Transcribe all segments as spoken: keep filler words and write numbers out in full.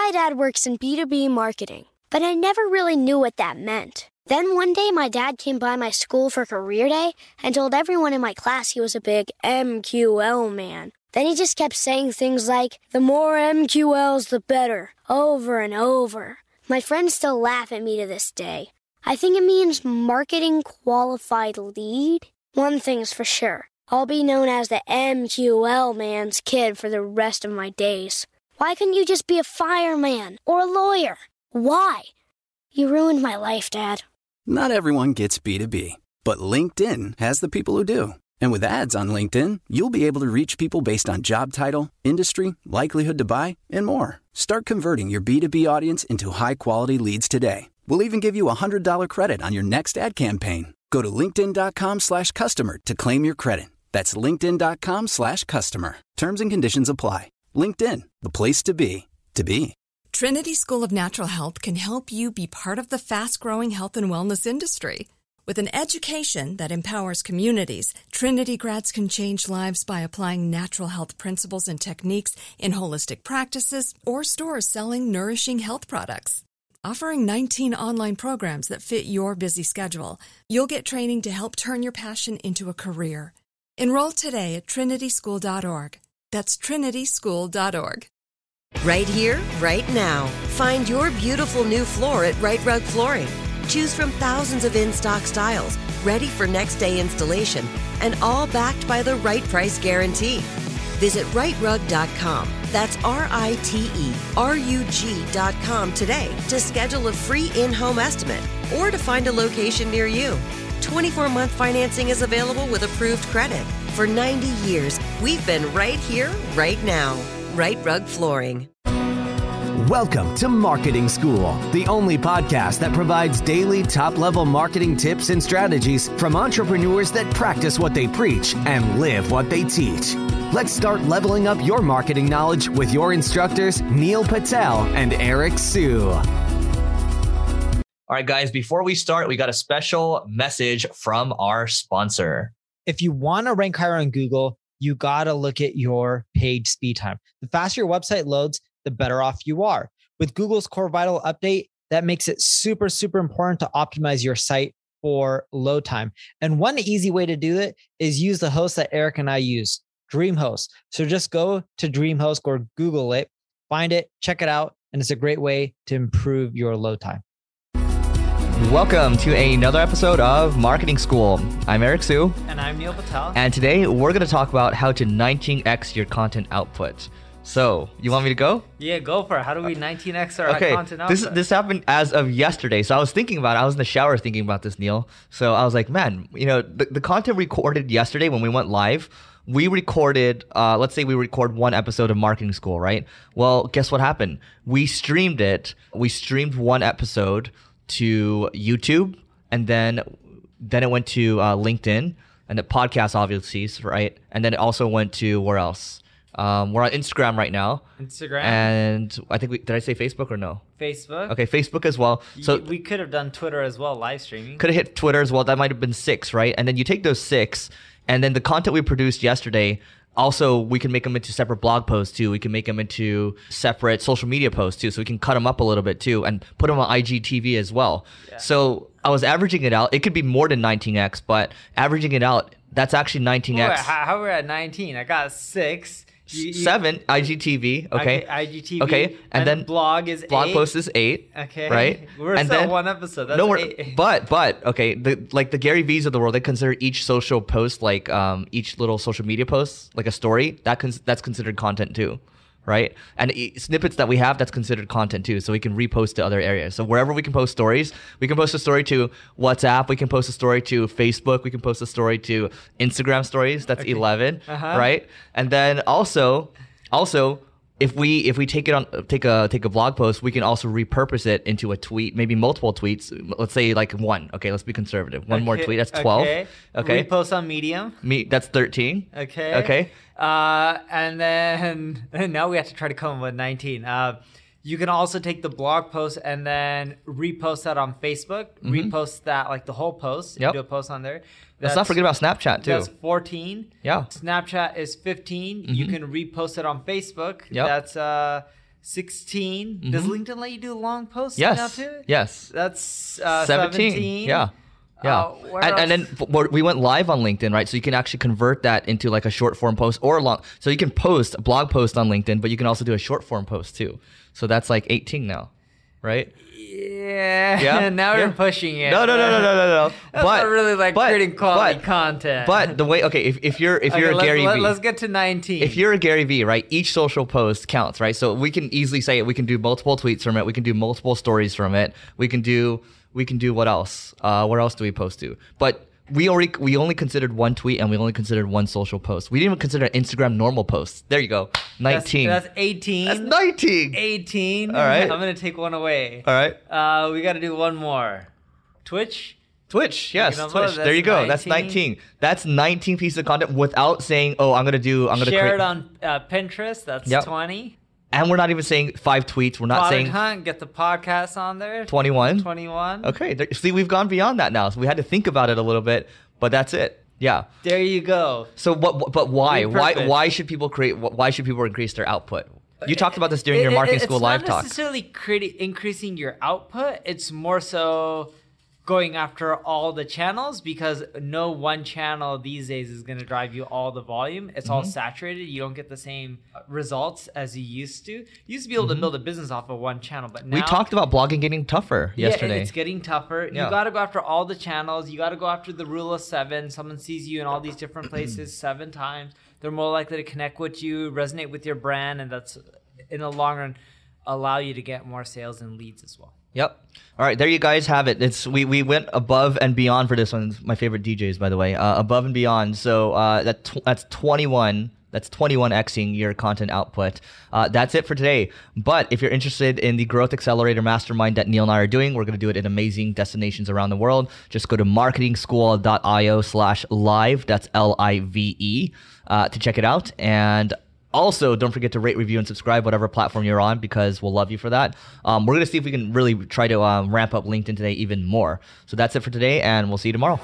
My dad works in B two B marketing, but I never really knew what that meant. Then one day, my dad came by my school for career day and told everyone in my class he was a big M Q L man. Then he just kept saying things like, the more M Q Ls, the better, over and over. My friends still laugh at me to this day. I think it means marketing qualified lead. One thing's for sure, I'll be known as the M Q L man's kid for the rest of my days. Why couldn't you just be a fireman or a lawyer? Why? You ruined my life, Dad. Not everyone gets B two B, but LinkedIn has the people who do. And with ads on LinkedIn, you'll be able to reach people based on job title, industry, likelihood to buy, and more. Start converting your B two B audience into high-quality leads today. We'll even give you a one hundred dollars credit on your next ad campaign. Go to linkedin.com slash customer to claim your credit. That's linkedin.com slash customer. Terms and conditions apply. LinkedIn, the place to be, to be. Trinity School of Natural Health can help you be part of the fast-growing health and wellness industry. With an education that empowers communities, Trinity grads can change lives by applying natural health principles and techniques in holistic practices or stores selling nourishing health products. Offering nineteen online programs that fit your busy schedule, you'll get training to help turn your passion into a career. Enroll today at trinity school dot org. That's trinity school dot org. Right here, right now. Find your beautiful new floor at Right Rug Flooring. Choose from thousands of in-stock styles, ready for next day installation, and all backed by the right price guarantee. Visit right rug dot com. That's R I T E R U G dot com today to schedule a free in-home estimate or to find a location near you. twenty-four month financing is available with approved credit. For ninety years, we've been right here, right now. Right Rug Flooring. Welcome to Marketing School, the only podcast that provides daily top-level marketing tips and strategies from entrepreneurs that practice what they preach and live what they teach. Let's start leveling up your marketing knowledge with your instructors, Neil Patel and Eric Siu. All right, guys, before we start, we got a special message from our sponsor. If you want to rank higher on Google, you got to look at your page speed time. The faster your website loads, the better off you are. With Google's Core Vital update, that makes it super, super important to optimize your site for load time. And one easy way to do it is use the host that Eric and I use, DreamHost. So just go to DreamHost or Google it, find it, check it out, and it's a great way to improve your load time. Welcome to another episode of Marketing School. I'm Eric Siu. And I'm Neil Patel. And today we're going to talk about how to nineteen x your content output. So, you want me to go? Yeah, go for it. How do we nineteen x our okay. content output? This this happened as of yesterday. So I was thinking about it. I was in the shower thinking about this, Neil. So I was like, man, you know, the, the content recorded yesterday when we went live, we recorded, uh, let's say we record one episode of Marketing School, right? Well, guess what happened? We streamed it. We streamed one episode to YouTube, and then then it went to uh, LinkedIn, and the podcast obviously, right? And then it also went to where else? Um, we're on Instagram right now. Instagram. And I think we, did I say Facebook or no? Facebook. Okay, Facebook as well. So we could have done Twitter as well, live streaming. Could have hit Twitter as well. That might have been six, right? And then you take those six, and then the content we produced yesterday, also, we can make them into separate blog posts too. We can make them into separate social media posts too. So we can cut them up a little bit too and put them on I G T V as well. Yeah. So I was averaging it out. It could be more than nineteen x, but averaging it out, that's actually nineteen x. Wait, how, how are we at nineteen? I got six. You, you, Seven, I G T V, okay. I G T V. Okay, and, and then blog is blog eight. post is eight. Okay. Right? We're and still then, one episode. That's no, we're, eight. But, but, okay, the like the Gary V's of the world, they consider each social post, like um, each little social media post, like a story, that cons- that's considered content too, right? And e- snippets that we have, that's considered content too, so we can repost to other areas. So wherever we can post stories, we can post a story to WhatsApp, we can post a story to Facebook, we can post a story to Instagram stories, that's okay. eleven, uh-huh. right? And then also... Also, if we if we take it on take a take a blog post, we can also repurpose it into a tweet, maybe multiple tweets. Let's say like one. Okay, let's be conservative. One okay. more tweet. That's twelve. Okay. okay. Repost on Medium. Me. That's thirteen. Okay. Okay. Uh, and then and now we have to try to come up with nineteen. Uh, you can also take the blog post and then repost that on Facebook. Mm-hmm. Repost that like the whole post. Yep. Do a post on there. That's, Let's not forget about Snapchat too. That's fourteen. Yeah. Snapchat is fifteen. Mm-hmm. You can repost it on Facebook. Yep. That's uh, sixteen. Mm-hmm. Does LinkedIn let you do long posts yes. now too? Yes. That's uh, seventeen. seventeen. Yeah. Yeah. Uh, and, and then we went live on LinkedIn, right? So you can actually convert that into like a short form post or a long. So you can post a blog post on LinkedIn, but you can also do a short form post too. So that's like eighteen now, right? Yeah. Yeah. now yeah. we're pushing it. No, no, no, no, no, no, no. That's but not really like but, creating quality but, content. But the way, okay, if, if you're if okay, you're a let's, Gary let, Vee, let's get to nineteen. If you're a Gary Vee, right? Each social post counts, right? So we can easily say it. We can do multiple tweets from it. We can do multiple stories from it. We can do we can do what else? Uh, where else do we post to? But we already we only considered one tweet and we only considered one social post. We didn't even consider Instagram normal posts. There you go. nineteen. That's, that's eighteen. That's nineteen. eighteen. All right. I'm going to take one away. All right. Uh, we got to do one more. Twitch? Twitch, yes, Twitch. Twitch. There you go. nineteen. That's nineteen. That's nineteen pieces of content without saying, "Oh, I'm gonna do." I'm gonna share create... it on uh, Pinterest. That's yep. twenty. And we're not even saying five tweets. We're not Product saying Hunt. Get the podcast on there. twenty-one. twenty-one. Okay. There, see, we've gone beyond that now, so we had to think about it a little bit, but that's it. Yeah. There you go. So, what? But why? Why? Why should people create? Why should people increase their output? You talked about this during it, your marketing it, school live talk. It's not necessarily creating, increasing your output. It's more so going after all the channels, because no one channel these days is going to drive you all the volume. It's mm-hmm. all saturated. You don't get the same results as you used to. You used to be able mm-hmm. to build a business off of one channel, but now we talked about blogging getting tougher yesterday. Yeah, it's getting tougher. Yeah. You got to go after all the channels. You got to go after the rule of seven. Someone sees you in all these different places seven times. They're more likely to connect with you, resonate with your brand, and that's in the long run allow you to get more sales and leads as well. Yep. All right, there you guys have it. It's we, we went above and beyond for this one. It's my favorite D Js, by the way. Uh, above and beyond. So uh, that tw- that's twenty-one. That's twenty-one xing your content output. Uh, that's it for today. But if you're interested in the Growth Accelerator Mastermind that Neil and I are doing, we're going to do it in amazing destinations around the world. Just go to marketingschool.io slash live. That's L I V E uh, to check it out. And also, don't forget to rate, review, and subscribe, whatever platform you're on, because we'll love you for that. Um, we're going to see if we can really try to um, ramp up LinkedIn today even more. So that's it for today, and we'll see you tomorrow.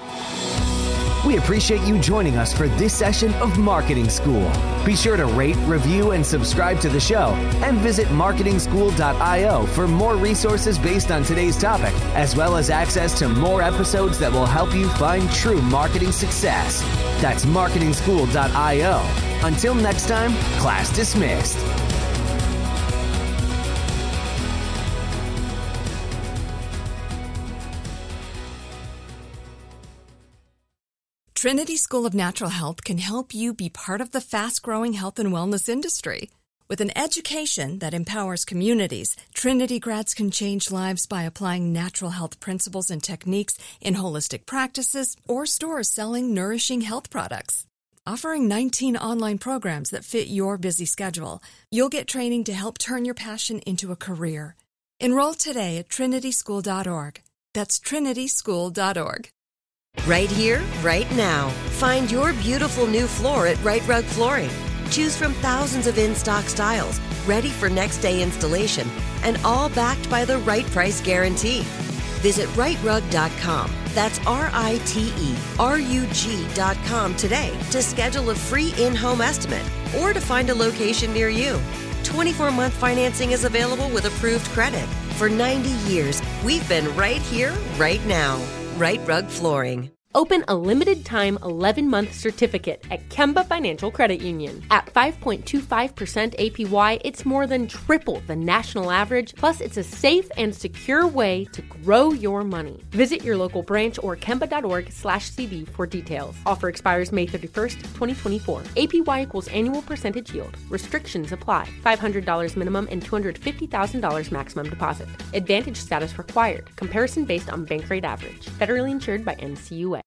We appreciate you joining us for this session of Marketing School. Be sure to rate, review, and subscribe to the show, and visit marketing school dot io for more resources based on today's topic, as well as access to more episodes that will help you find true marketing success. That's marketing school dot io. Until next time, class dismissed. Trinity School of Natural Health can help you be part of the fast-growing health and wellness industry. With an education that empowers communities, Trinity grads can change lives by applying natural health principles and techniques in holistic practices or stores selling nourishing health products. Offering nineteen online programs that fit your busy schedule, you'll get training to help turn your passion into a career. Enroll today at trinity school dot org. That's trinity school dot org. Right here, right now. Find your beautiful new floor at Right Rug Flooring. Choose from thousands of in-stock styles, ready for next day installation, and all backed by the right price guarantee. Visit right rug dot com. That's R I T E R U G dot com today to schedule a free in-home estimate or to find a location near you. twenty-four month financing is available with approved credit. For ninety years, we've been right here, right now. Right Rug Flooring. Open a limited-time eleven-month certificate at Kemba Financial Credit Union. At five point two five percent A P Y, it's more than triple the national average, plus it's a safe and secure way to grow your money. Visit your local branch or kemba.org slash CD for details. Offer expires May thirty-first, twenty twenty-four. A P Y equals annual percentage yield. Restrictions apply. five hundred dollars minimum and two hundred fifty thousand dollars maximum deposit. Advantage status required. Comparison based on bank rate average. Federally insured by N C U A.